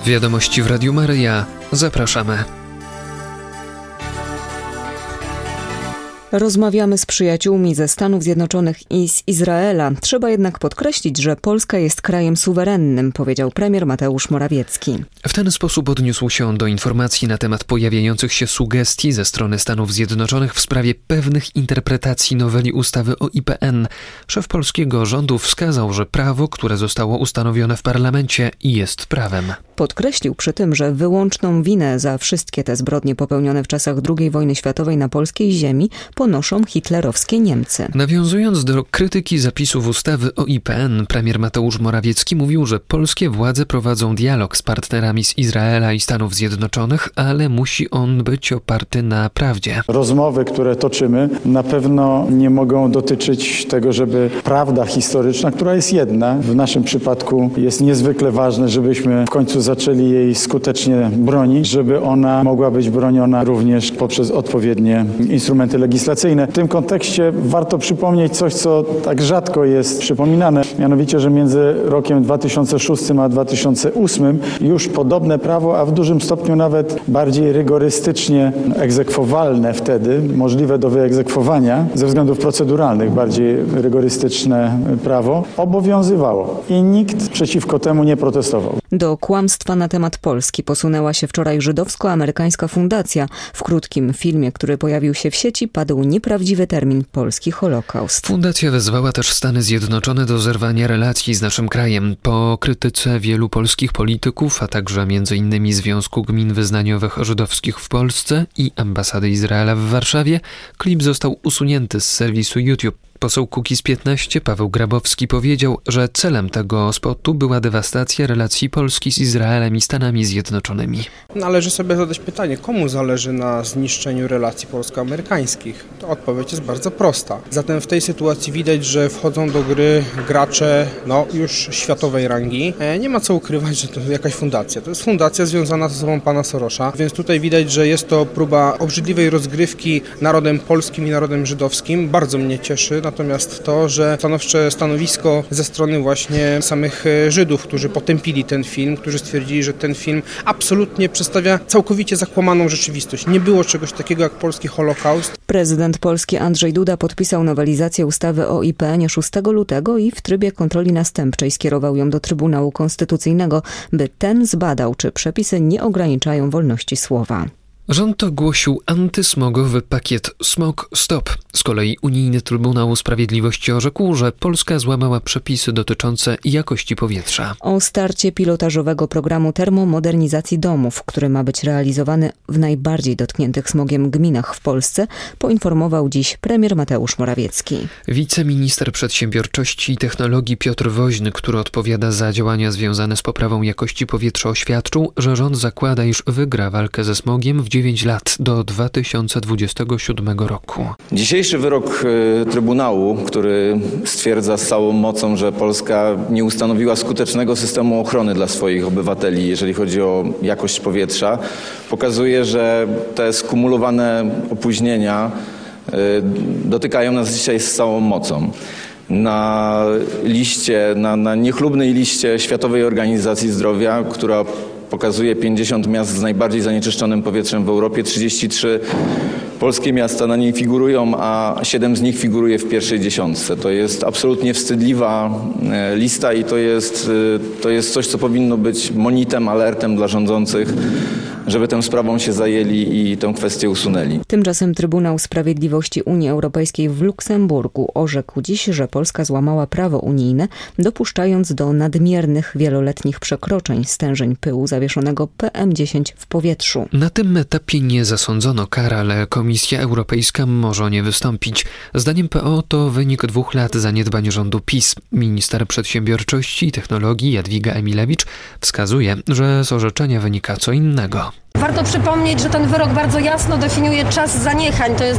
Wiadomości w Radiu Maryja. Zapraszamy. Rozmawiamy z przyjaciółmi ze Stanów Zjednoczonych i z Izraela. Trzeba jednak podkreślić, że Polska jest krajem suwerennym, powiedział premier Mateusz Morawiecki. W ten sposób odniósł się on do informacji na temat pojawiających się sugestii ze strony Stanów Zjednoczonych w sprawie pewnych interpretacji noweli ustawy o IPN. Szef polskiego rządu wskazał, że prawo, które zostało ustanowione w parlamencie, jest prawem. Podkreślił przy tym, że wyłączną winę za wszystkie te zbrodnie popełnione w czasach II wojny światowej na polskiej ziemi ponoszą hitlerowskie Niemcy. Nawiązując do krytyki zapisów ustawy o IPN, premier Mateusz Morawiecki mówił, że polskie władze prowadzą dialog z partnerami z Izraela i Stanów Zjednoczonych, ale musi on być oparty na prawdzie. Rozmowy, które toczymy, na pewno nie mogą dotyczyć tego, żeby prawda historyczna, która jest jedna, w naszym przypadku jest niezwykle ważne, żebyśmy w końcu zaczęli jej skutecznie bronić, żeby ona mogła być broniona również poprzez odpowiednie instrumenty legislacyjne. W tym kontekście warto przypomnieć coś, co tak rzadko jest przypominane, mianowicie, że między rokiem 2006 a 2008 już podobne prawo, a w dużym stopniu nawet bardziej rygorystycznie egzekwowalne wtedy, możliwe do wyegzekwowania ze względów proceduralnych, bardziej rygorystyczne prawo obowiązywało i nikt przeciwko temu nie protestował. Do kłamstwa na temat Polski posunęła się wczoraj żydowsko-amerykańska fundacja. W krótkim filmie, który pojawił się w sieci, padł nieprawdziwy termin polski Holokaust. Fundacja wezwała też Stany Zjednoczone do zerwania relacji z naszym krajem. Po krytyce wielu polskich polityków, a także m.in. Związku Gmin Wyznaniowych Żydowskich w Polsce i Ambasady Izraela w Warszawie, klip został usunięty z serwisu YouTube. Poseł Kukiz15 Paweł Grabowski powiedział, że celem tego spotu była dewastacja relacji Polski z Izraelem i Stanami Zjednoczonymi. Należy sobie zadać pytanie, komu zależy na zniszczeniu relacji polsko-amerykańskich? To odpowiedź jest bardzo prosta. Zatem w tej sytuacji widać, że wchodzą do gry gracze już światowej rangi. Nie ma co ukrywać, że to jakaś fundacja. To jest fundacja związana z osobą pana Sorosza, więc tutaj widać, że jest to próba obrzydliwej rozgrywki narodem polskim i narodem żydowskim. Bardzo mnie cieszy. Natomiast to, że stanowcze stanowisko ze strony właśnie samych Żydów, którzy potępili ten film, którzy stwierdzili, że ten film absolutnie przedstawia całkowicie zakłamaną rzeczywistość. Nie było czegoś takiego jak polski Holokaust. Prezydent Polski Andrzej Duda podpisał nowelizację ustawy o IPN 6 lutego i w trybie kontroli następczej skierował ją do Trybunału Konstytucyjnego, by ten zbadał, czy przepisy nie ograniczają wolności słowa. Rząd ogłosił antysmogowy pakiet Smog Stop. Z kolei Unijny Trybunał Sprawiedliwości orzekł, że Polska złamała przepisy dotyczące jakości powietrza. O starcie pilotażowego programu termomodernizacji domów, który ma być realizowany w najbardziej dotkniętych smogiem gminach w Polsce, poinformował dziś premier Mateusz Morawiecki. Wiceminister Przedsiębiorczości i Technologii Piotr Woźny, który odpowiada za działania związane z poprawą jakości powietrza, oświadczył, że rząd zakłada, iż wygra walkę ze smogiem w 9 lat do 2027 roku. Dzisiejszy wyrok Trybunału, który stwierdza z całą mocą, że Polska nie ustanowiła skutecznego systemu ochrony dla swoich obywateli, jeżeli chodzi o jakość powietrza, pokazuje, że te skumulowane opóźnienia dotykają nas dzisiaj z całą mocą. Na niechlubnej liście Światowej Organizacji Zdrowia, która pokazuje 50 miast z najbardziej zanieczyszczonym powietrzem w Europie, 33 polskie miasta na niej figurują, a 7 z nich figuruje w pierwszej dziesiątce. To jest absolutnie wstydliwa lista i to jest coś, co powinno być monitem, alertem dla rządzących, żeby tą sprawą się zajęli i tę kwestię usunęli. Tymczasem Trybunał Sprawiedliwości Unii Europejskiej w Luksemburgu orzekł dziś, że Polska złamała prawo unijne, dopuszczając do nadmiernych wieloletnich przekroczeń stężeń pyłu zawieszonego PM10 w powietrzu. Na tym etapie nie zasądzono kar, ale Komisja Europejska może nie wystąpić. Zdaniem PO to wynik 2 lat zaniedbań rządu PiS. Minister Przedsiębiorczości i Technologii Jadwiga Emilewicz wskazuje, że z orzeczenia wynika co innego. Warto przypomnieć, że ten wyrok bardzo jasno definiuje czas zaniechań. To jest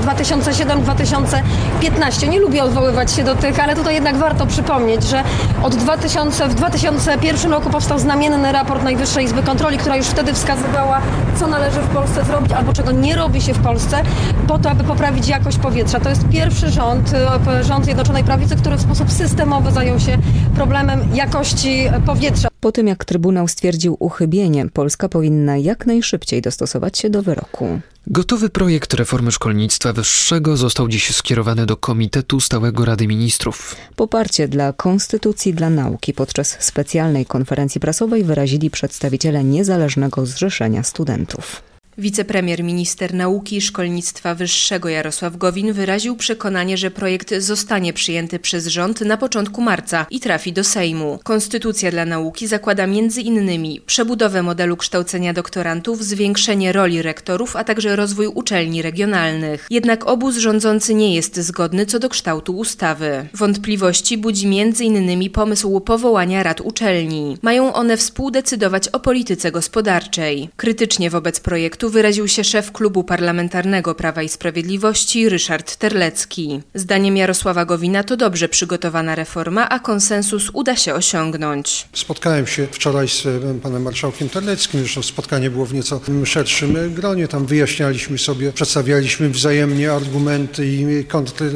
2007-2015. Nie lubię odwoływać się do tych, ale tutaj jednak warto przypomnieć, że w 2001 roku powstał znamienny raport Najwyższej Izby Kontroli, która już wtedy wskazywała, co należy w Polsce zrobić albo czego nie robi się w Polsce po to, aby poprawić jakość powietrza. To jest pierwszy rząd Zjednoczonej Prawicy, który w sposób systemowy zajął się problemem jakości powietrza. Po tym jak Trybunał stwierdził uchybienie, Polska powinna jak najszybciej dostosować się do wyroku. Gotowy projekt reformy szkolnictwa wyższego został dziś skierowany do Komitetu Stałego Rady Ministrów. Poparcie dla Konstytucji dla Nauki podczas specjalnej konferencji prasowej wyrazili przedstawiciele Niezależnego Zrzeszenia Studentów. Wicepremier, minister nauki i szkolnictwa wyższego Jarosław Gowin wyraził przekonanie, że projekt zostanie przyjęty przez rząd na początku marca i trafi do Sejmu. Konstytucja dla nauki zakłada m.in. przebudowę modelu kształcenia doktorantów, zwiększenie roli rektorów, a także rozwój uczelni regionalnych. Jednak obóz rządzący nie jest zgodny co do kształtu ustawy. Wątpliwości budzi m.in. pomysł powołania rad uczelni. Mają one współdecydować o polityce gospodarczej. Krytycznie wobec projektu wyraził się szef Klubu Parlamentarnego Prawa i Sprawiedliwości Ryszard Terlecki. Zdaniem Jarosława Gowina to dobrze przygotowana reforma, a konsensus uda się osiągnąć. Spotkałem się wczoraj z panem marszałkiem Terleckim, zresztą spotkanie było w nieco szerszym gronie. Tam wyjaśnialiśmy sobie, przedstawialiśmy wzajemnie argumenty i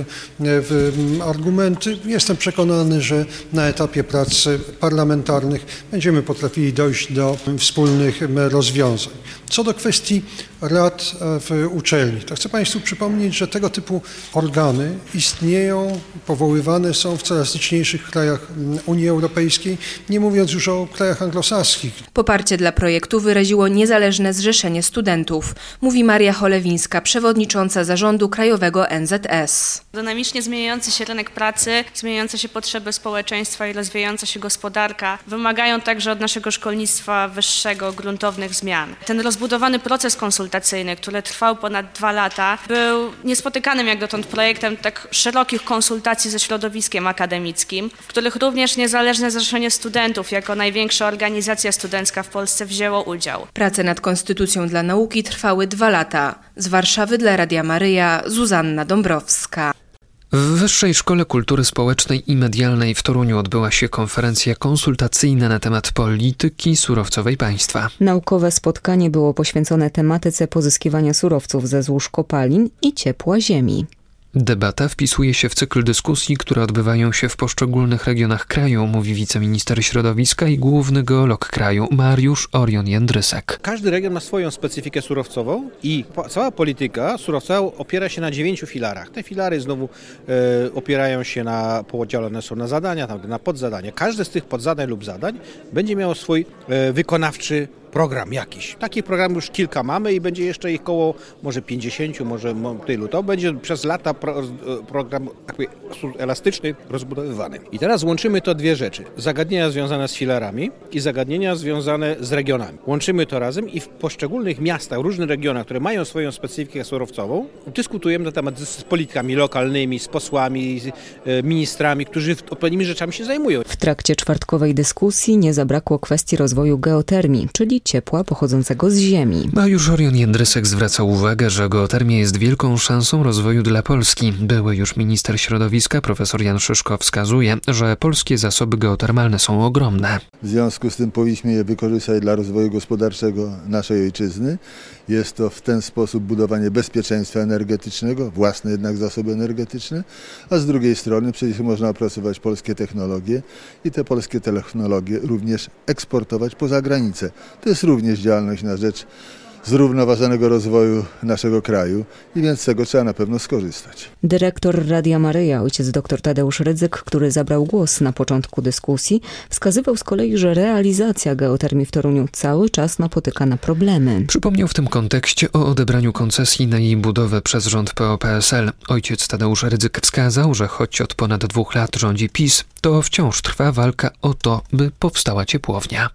kontrargumenty. Jestem przekonany, że na etapie prac parlamentarnych będziemy potrafili dojść do wspólnych rozwiązań. Co do kwestii rad w uczelni, to chcę Państwu przypomnieć, że tego typu organy istnieją, powoływane są w coraz liczniejszych krajach Unii Europejskiej, nie mówiąc już o krajach anglosaskich. Poparcie dla projektu wyraziło Niezależne Zrzeszenie Studentów, mówi Maria Cholewińska, przewodnicząca zarządu Krajowego NZS. Dynamicznie zmieniający się rynek pracy, zmieniające się potrzeby społeczeństwa i rozwijająca się gospodarka wymagają także od naszego szkolnictwa wyższego gruntownych zmian. Ten rozbudowany proces konsultacyjny, który trwał ponad 2 lata, był niespotykanym jak dotąd projektem tak szerokich konsultacji ze środowiskiem akademickim, w których również Niezależne Zrzeszenie Studentów jako największa organizacja studencka w Polsce wzięło udział. Prace nad Konstytucją dla Nauki trwały 2 lata. Z Warszawy dla Radia Maryja Zuzanna Dąbrowska. W Wyższej Szkole Kultury Społecznej i Medialnej w Toruniu odbyła się konferencja konsultacyjna na temat polityki surowcowej państwa. Naukowe spotkanie było poświęcone tematyce pozyskiwania surowców ze złóż kopalin i ciepła ziemi. Debata wpisuje się w cykl dyskusji, które odbywają się w poszczególnych regionach kraju, mówi wiceminister środowiska i główny geolog kraju Mariusz Orion Jędrysek. Każdy region ma swoją specyfikę surowcową i cała polityka surowcowa opiera się na 9 filarach. Te filary znowu opierają się podzielone są na zadania, na podzadania. Każde z tych podzadań lub zadań będzie miało swój wykonawczy program jakiś. Takich programów już kilka mamy i będzie jeszcze ich koło może 50, może tylu. To będzie przez lata program elastyczny, rozbudowywany. I teraz łączymy to dwie rzeczy. Zagadnienia związane z filarami i zagadnienia związane z regionami. Łączymy to razem i w poszczególnych miastach, różnych regionach, które mają swoją specyfikę surowcową, dyskutujemy na temat z politykami lokalnymi, z posłami, z ministrami, którzy odpowiednimi rzeczami się zajmują. W trakcie czwartkowej dyskusji nie zabrakło kwestii rozwoju geotermii, czyli ciepła pochodzącego z ziemi. Mariusz Orion Jędrysek zwraca uwagę, że geotermia jest wielką szansą rozwoju dla Polski. Były już minister środowiska profesor Jan Szyszko wskazuje, że polskie zasoby geotermalne są ogromne. W związku z tym powinniśmy je wykorzystać dla rozwoju gospodarczego naszej ojczyzny. Jest to w ten sposób budowanie bezpieczeństwa energetycznego, własne jednak zasoby energetyczne, a z drugiej strony przecież można opracować polskie technologie i te polskie technologie również eksportować poza granicę. To jest również działalność na rzecz zrównoważonego rozwoju naszego kraju i więc z tego trzeba na pewno skorzystać. Dyrektor Radia Maryja, ojciec dr Tadeusz Rydzyk, który zabrał głos na początku dyskusji, wskazywał z kolei, że realizacja geotermii w Toruniu cały czas napotyka na problemy. Przypomniał w tym kontekście o odebraniu koncesji na jej budowę przez rząd PO-PSL. Ojciec Tadeusz Rydzyk wskazał, że choć od ponad 2 lat rządzi PiS, to wciąż trwa walka o to, by powstała ciepłownia.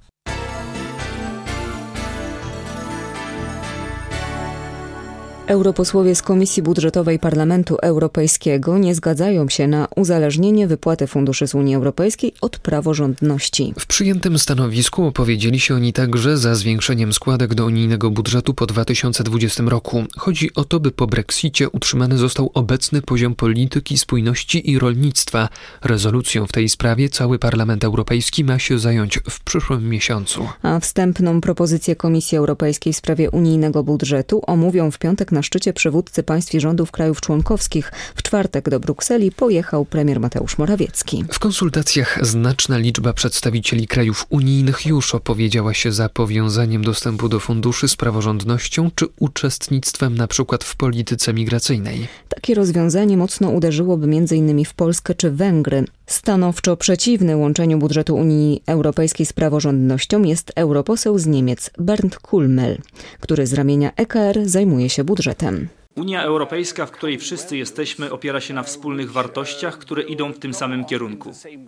Europosłowie z Komisji Budżetowej Parlamentu Europejskiego nie zgadzają się na uzależnienie wypłaty funduszy z Unii Europejskiej od praworządności. W przyjętym stanowisku opowiedzieli się oni także za zwiększeniem składek do unijnego budżetu po 2020 roku. Chodzi o to, by po Brexicie utrzymany został obecny poziom polityki spójności i rolnictwa. Rezolucją w tej sprawie cały Parlament Europejski ma się zająć w przyszłym miesiącu. A wstępną propozycję Komisji Europejskiej w sprawie unijnego budżetu omówią w piątek na szczycie przywódcy państw i rządów krajów członkowskich. W czwartek do Brukseli pojechał premier Mateusz Morawiecki. W konsultacjach znaczna liczba przedstawicieli krajów unijnych już opowiedziała się za powiązaniem dostępu do funduszy z praworządnością czy uczestnictwem na przykład w polityce migracyjnej. Takie rozwiązanie mocno uderzyłoby m.in. w Polskę czy Węgry. Stanowczo przeciwny łączeniu budżetu Unii Europejskiej z praworządnością jest europoseł z Niemiec Bernd Kulmel, który z ramienia EKR zajmuje się budżetem. Unia Europejska, w której wszyscy jesteśmy, opiera się na wspólnych wartościach, które idą w tym samym kierunku.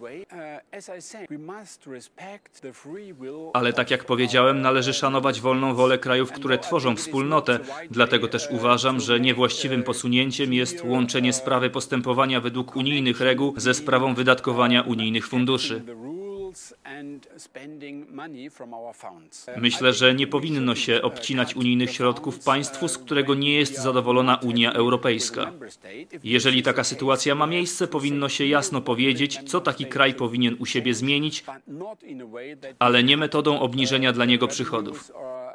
Ale tak jak powiedziałem, należy szanować wolną wolę krajów, które tworzą wspólnotę. Dlatego też uważam, że niewłaściwym posunięciem jest łączenie sprawy postępowania według unijnych reguł ze sprawą wydatkowania unijnych funduszy. Myślę, że nie powinno się obcinać unijnych środków państwu, z którego nie jest zadowolona Unia Europejska. Jeżeli taka sytuacja ma miejsce, powinno się jasno powiedzieć, co taki kraj powinien u siebie zmienić, ale nie metodą obniżenia dla niego przychodów.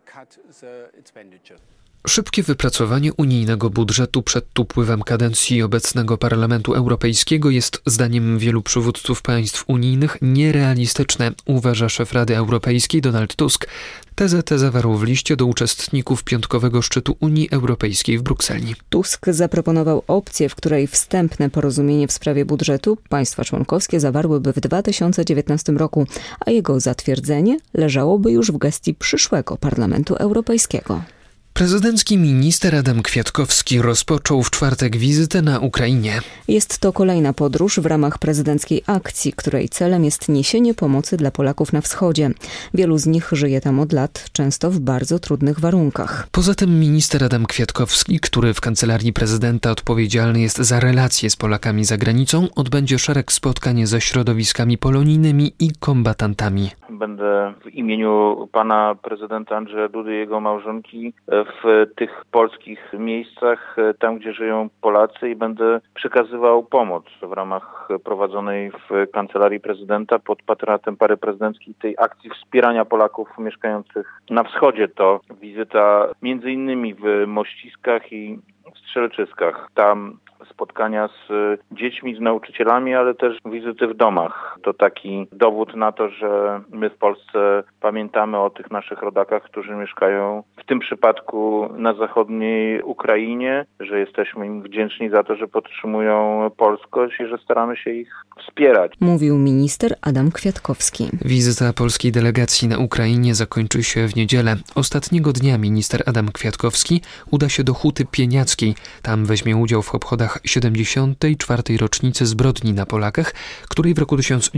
Szybkie wypracowanie unijnego budżetu przed upływem kadencji obecnego Parlamentu Europejskiego jest zdaniem wielu przywódców państw unijnych nierealistyczne, uważa szef Rady Europejskiej Donald Tusk. Tezę tę zawarł w liście do uczestników piątkowego szczytu Unii Europejskiej w Brukseli. Tusk zaproponował opcję, w której wstępne porozumienie w sprawie budżetu państwa członkowskie zawarłyby w 2019 roku, a jego zatwierdzenie leżałoby już w gestii przyszłego Parlamentu Europejskiego. Prezydencki minister Adam Kwiatkowski rozpoczął w czwartek wizytę na Ukrainie. Jest to kolejna podróż w ramach prezydenckiej akcji, której celem jest niesienie pomocy dla Polaków na wschodzie. Wielu z nich żyje tam od lat, często w bardzo trudnych warunkach. Poza tym minister Adam Kwiatkowski, który w kancelarii prezydenta odpowiedzialny jest za relacje z Polakami za granicą, odbędzie szereg spotkań ze środowiskami polonijnymi i kombatantami. Będę w imieniu pana prezydenta Andrzeja Dudy i jego małżonki w tych polskich miejscach, tam gdzie żyją Polacy, i będę przekazywał pomoc w ramach prowadzonej w kancelarii prezydenta pod patronatem pary prezydenckiej tej akcji wspierania Polaków mieszkających na wschodzie. To wizyta między innymi w Mościskach i w Strzelczyskach. Tam spotkania z dziećmi, z nauczycielami, ale też wizyty w domach. To taki dowód na to, że my w Polsce pamiętamy o tych naszych rodakach, którzy mieszkają w tym przypadku na zachodniej Ukrainie, że jesteśmy im wdzięczni za to, że podtrzymują polskość i że staramy się ich wspierać. Mówił minister Adam Kwiatkowski. Wizyta polskiej delegacji na Ukrainie zakończy się w niedzielę. Ostatniego dnia minister Adam Kwiatkowski uda się do Huty Pieniackiej. Tam weźmie udział w obchodach 74. rocznicy zbrodni na Polakach, której w roku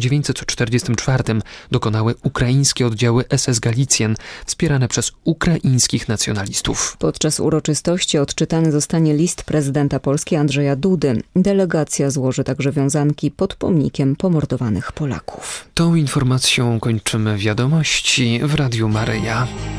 1944 dokonały ukraińskie oddziały SS Galicjen, wspierane przez ukraińskich nacjonalistów. Podczas uroczystości odczytany zostanie list prezydenta Polski Andrzeja Dudy. Delegacja złoży także wiązanki pod pomnikiem pomordowanych Polaków. Tą informacją kończymy wiadomości w Radiu Maryja.